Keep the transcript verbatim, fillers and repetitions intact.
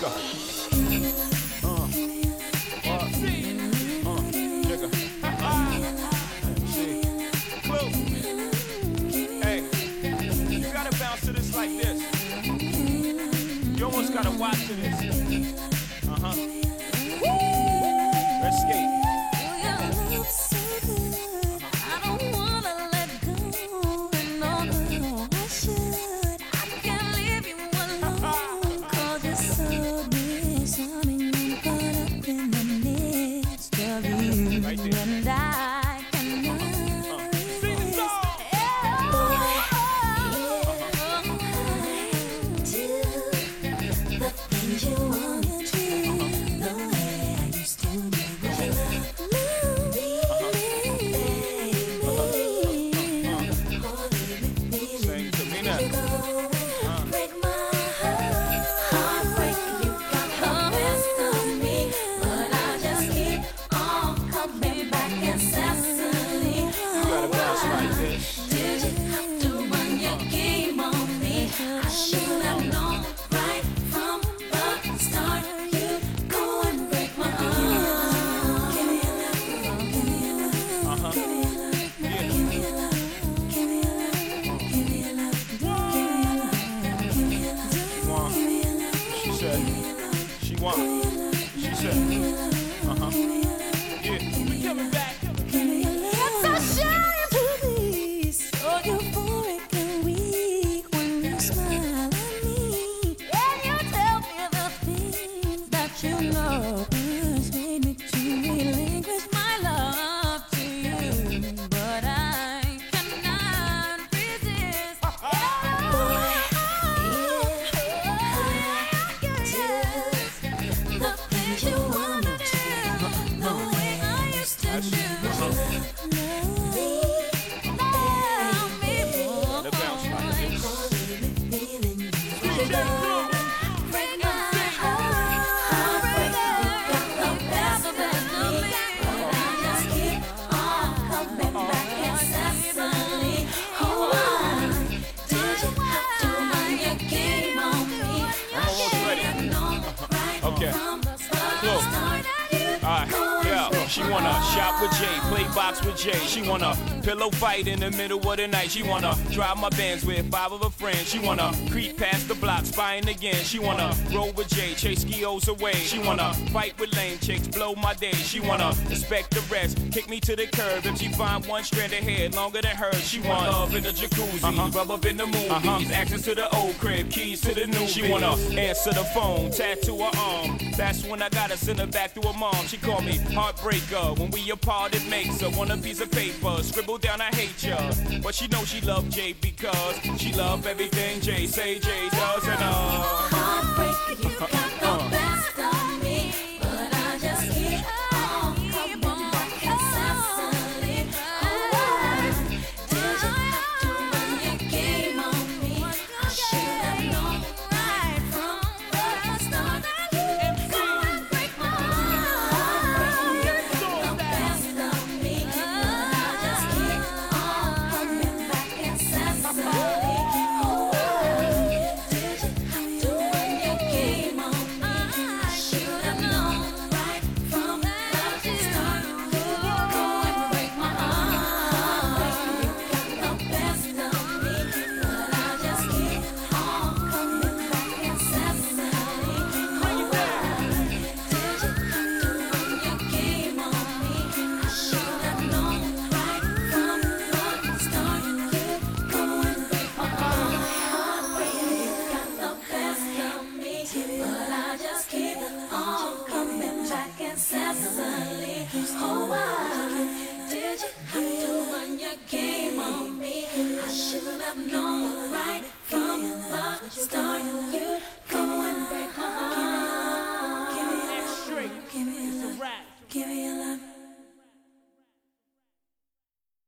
go. Uh, uh, uh, nigga. See, close. Hey, you gotta bounce to this like this. You almost gotta watch to this. Uh huh. Let's skate. Right there. And I cannot resist. Do the things you wanna do, the way I used to do. Sing to me now. Break my heart, heartbreak. You got the best of me, but I just keep on coming back incessantly. You gotta bounce like this. Did you have to run your game on me? I should have known right from the start. You go and break my heart. Give me a love, give me a love, uh-huh. Give me a love, yeah. Give me a love, give me a love, give me a love, give me a love, give me a love. She want. She said. She want. She said. Uh huh. Yeah. We coming back. It's so shiny to me, so euphoric and weak when you smile at me. And you tell me the things that you know has made me to relinquish my love to you, but I cannot resist. The things you wanna do, the way I used to do. Okay. Look. Alright, yo, she wanna shop with Jay, play box with Jay. She wanna pillow fight in the middle of the night. She wanna drive my Benz with five of her friends. She wanna creep past the block, spying again. She wanna roll with Jay, chase skios away. She wanna fight with lame chicks, blow my day. She wanna respect the rest, kick me to the curb. If she find one strand of hair longer than hers, she want love in the jacuzzi, uh-huh. Rub up in the movies, uh-huh. Access to the old crib, keys to the new. She wanna answer the phone, tattoo her arm. That's when I gotta send her back to her mom. She call me heartbreaker. When we apart, it makes her want a piece of paper. Scribble down, I hate ya. But she know she love Jay because she love everything Jay say Jay does and uh. Heartbreaker, you got